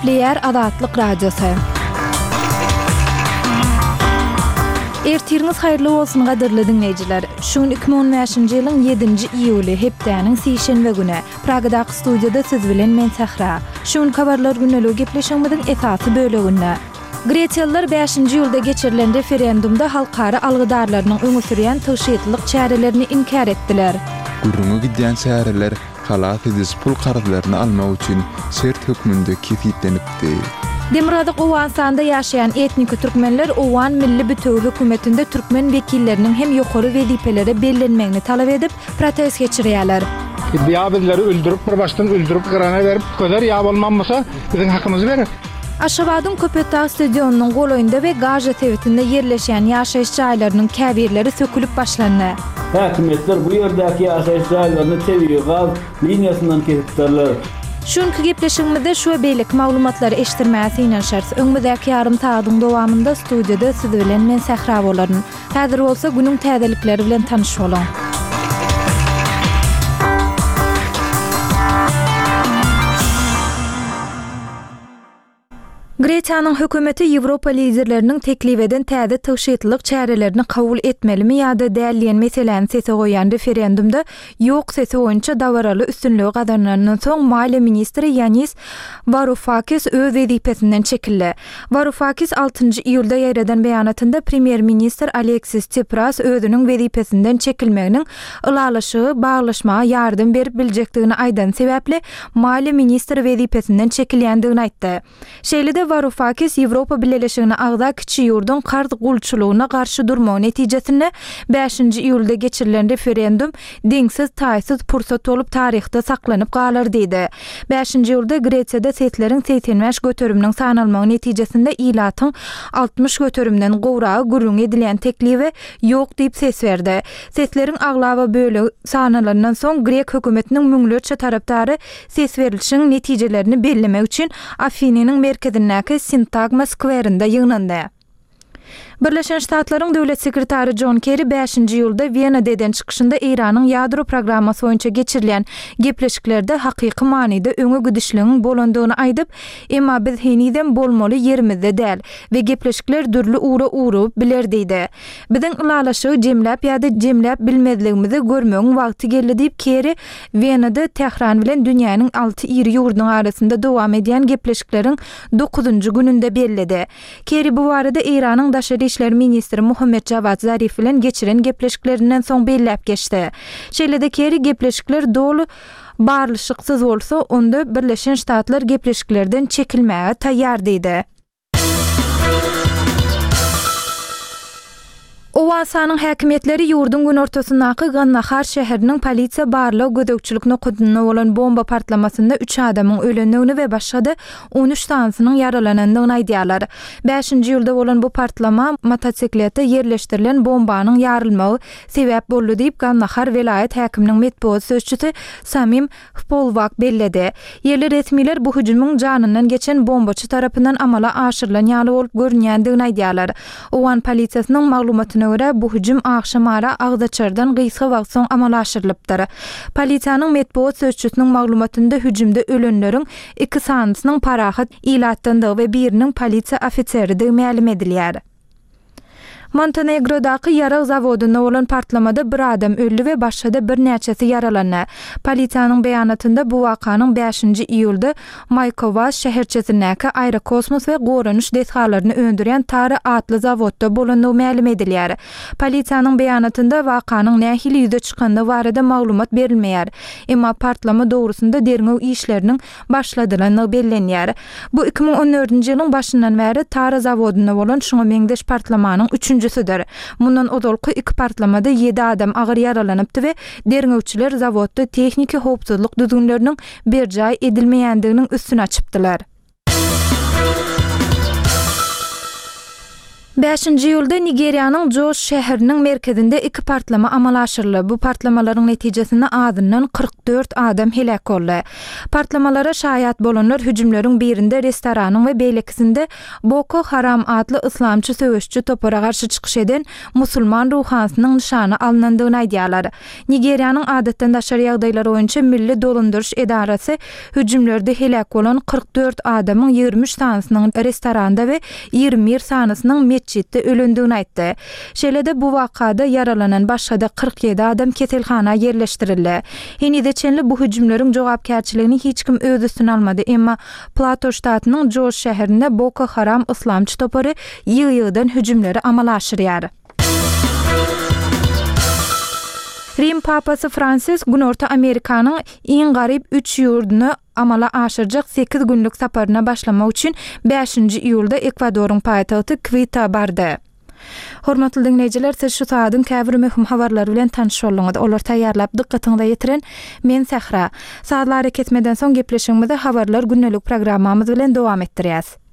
Nükleer Azatlyk Radiosu. Ertiriniz hayırlı olsun gaderli dinleyiciler. Şun 2015-nji ýylyň 7-nji iýuly hepdäniň sişenbe güne Pragadaky studiýada siz bilen men Sahra. Şun habarlar güneligi gepleşýänmiň esasy böleginde. Gretiýalylar 5-nji ýylda geçirilen referendumda halkara algydarlarynyň öňe sürýän töşeýetlik çärelerini inkar etdiler. Gurrungy gidýän çäreler halat edis pul kardylaryny almak üçin sert hökmünde kefitlenipdi. Demiradyk Owansanda ýaşaýan etnik türkmenler Owan milli bütüni hökümetinde türkmen wekilleriniň hem ýokary wezipelere bellenmegini talap edip protest geçirýärler. Bizleri öldürüp bir baştan öldürüp gırana verip köder ýa bolmanmasa biziň hakymyzy berer. Aşgabatyň Köpetdağ stadionunyň goloýunda we Gaja tewitinde ýerleşýän ýaşaýyş jaýlarynyň käbirleri sökülüp başlandy. Häkimetler bu ýerdäki ýaşaýyş jaýlaryny tebigy gaz liniýasyndan kesipdirler. Şunkü gepleşigimizde şu beýlik maglumatlary eşitdirmäsi inen şers. Öňümizdäki ýarym taýdyň dowamında studiýada siz bilen men Sahra bolaryn. Häzir bolsa günüň täzelikleri bilen tanyş bolan. Gretiýanyň hökümeti Ýewropa liderleriniň teklip eden täze töşeýetlik çärelerini kabul etmelimi ýa-da däl diýen meseleni sese goýan referendumda ýok sesi boýunça dawaraly üstünlügi gazanandan soň Maliýe ministri Yanis Varoufakis öz wezipesinden çekildi. Varoufakis 6-njy iýulda ýereden beýanatynda premier ministr Aleksis Tsipras özüniň wezipesinden çekilmeginiň ylalaşygy baglaşmaga ýardym berip biljekdigini aýdan sebäpli Maliýe ministri wezipesinden çekilýändigini aýtdy. Şeýlede Varoufakis Ýewropa Birleşigine agda kiçi ýurdun karz gulçulugyna garşy durmagy netijesinde 5-nji iýulda geçirilen referendum deňsiz taýsyz pursat bolup taryhda saklanyp galar diýdi. 5-nji iýulda Gresiýada setleriň 85 göterüminiň sanalmagy netijesinde ilatyň 60 göterümden gowragy gurrun edilen teklibi ýok diýip ses berdi. Setleriň aglawa bölegi sanalandan soň Grek hökümetiniň müňlerçe tarapdary ses berilişiniň netijelerini bellemek üçin Afiniň merkezine Sintagma Square'ında ýygnandy. Birleşen Ştatlaryň döwlet sekretary John Kerry 5-nji ýylda Wiena'dan çykyşynda Iranyň ýadro programmasy boýunça geçirilen gepleşiklerde hakyky manyda öňe gidişligiň bolandygyny aýdyp, emma biz heniden bolmaly ýerimizde däl we gepleşikler dürli uğra biler diýdi. Biziň ylalaşygy jemläp ýa-da jemläp bilmezligimizi görmegiň wagty geldi diýip Kerry Wiena'da Tehran bilen dünýäniň 6 iri ýurdunyň arasynda dowam edýän gepleşikleriň 9-njy gününde belledi. Kerry bu barada Iranyň daşary İşler Ministri Muhammed Javad Zarif bilen geçiren gepleşiklerinden soň belläp geçdi. Şeýlede Kerry gepleşikler dolu barlyşyksyz bolsa, onda Birleşen Ştatlar gepleşiklerden çekilmäge taýýar diýdi. Owasanyň häkimetleri ýurdun gün ortasyndaky Gannahar şäheriniň polisiýa barlyk gödökçilik nokudyna bolan bomba partlamasynda 3 adamyň ölendigini we başga 13 tansynyň yaralanandygyny aýdýarlar. 5-nji ýylda bolan bu partlama mototsiklete ýerleşdirilen bombanyň ýarylmagy sebäp boldy diýip Gannahar welaýat häkiminiň medpuat sözçüsi Samim Polwak belledi. Ýerli resmiler bu hüjümüň janyndan geçen bombaçy tarapyndan amala aşyrylan ýaly bolup görünýändigini aýdýarlar. Owan polisiýasynyň maglumatyna göre bu hüjüm akşamara Agdaçardan gysga wagt soň amala aşyrylypdyr. Polisiýanyň medpuat sözçüsiniň maglumatynda hüjümde ölenleriň 2 sanynyň parahat ilatdandygy we biriniň polisiýa ofiseri ma'lum edilýär. Montenegro'daky ýarag zawodunda bolan partlamada bir adam öldü we başga bir näçesi yaralandy. Polisiýanyň beýanatynda bu wakanyň 5-nji iýulda Maykovac şäherçesindäki Aerokosmos we Goranuş deshalaryny öndüren Tara atly zawodda bolandygy ma'lum edilýär. Polisiýanyň beýanatynda wakanyň nähili ýüze çykanda barada maglumat berilmeýär. Emma partlama dogrusunda derňew işleriniň başladylandygy bellenýär. Bu 2014-nji ýylyň başyndan bäri Tara zawodunda bolan şoňa meňdeş partlamanyň 3-nji Mundan odolky 2 partlamada 7 adam agyr yaralanypdy we derňewçiler zawodda texniki howpsuzlyk düzgünleriniň berjaý edilmeýändiginiň üstüne açypdylar. 5-nji ýylda Nigeriýanyň Jos şäheriniň merkezinde 2 partlama amal aşyrly. Bu partlamalaryň netijesinde azyndan 44 adam helak boldy. Partlamalara şaýat bolanlar hüjümleriň birinde restoranyň we beýlekisinde Boko Haram adly islamçy söwüşçü topara garşy çykyş eden musulman ruhansynyň nişany alınandygyny aýdýarlar. Nigeriýanyň adatdan daşary ýagdaýlary boýunça Milli Dolandyrş Edarasy hüjümlerde helak bolan 44 adamyň 23 sanysynyň restoranda we 21 sanysynyň mescitde ölündüğünü aýtdy. Şeýlede bu wakada yaralanan başga 47 adam keselhana yerleşdirildi. Henide çenli bu hüjümleriň jogapkärçiligini hiç kim öz üstüne almady, emma Plateau ştatynyň Jos şäherinde Boko Haram islamçy topary ýygy-ýygydan hüjümleri amal aşyrýar. Rim Papasy Francis Günorta Amerikanyň iň garyp 3 ýurduny amala aşyrjak 8 günlük saparyna başlamak üçin 5-nji iýulda Ekwadoryň paýtagty Quito bardy. Hormatly dinleýijiler, siz şu saýadyň käbir möhüm habarlary bilen tanyş bolýaňyz. Olar taýýarlap dikkatiňize ýetiren men Sahra. Saatlar ketmeden soň gepleşigimizde habarlar günnelik programmamyz bilen dowam etdirýäs.